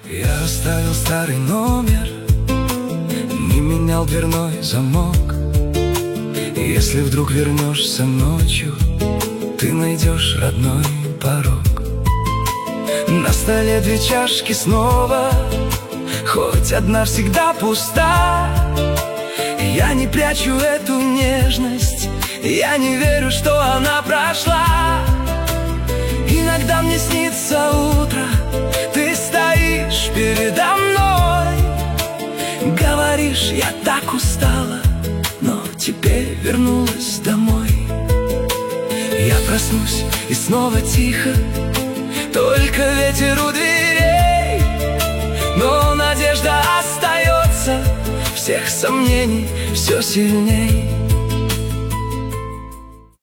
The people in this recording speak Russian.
Я оставил старый номер, не менял дверной замок. Если вдруг вернешься ночью, ты найдешь родной порог. На столе 2 чашки снова, хоть одна всегда пуста. Я не прячу эту нежность, я не верю, что она прошла. Иногда мне снится утро, ты стоишь передо мной. Говоришь, я так устала, но теперь вернулась домой. Я проснусь и снова тихо, только ветер у дверей. Но надежда остается, всех сомнений все сильней.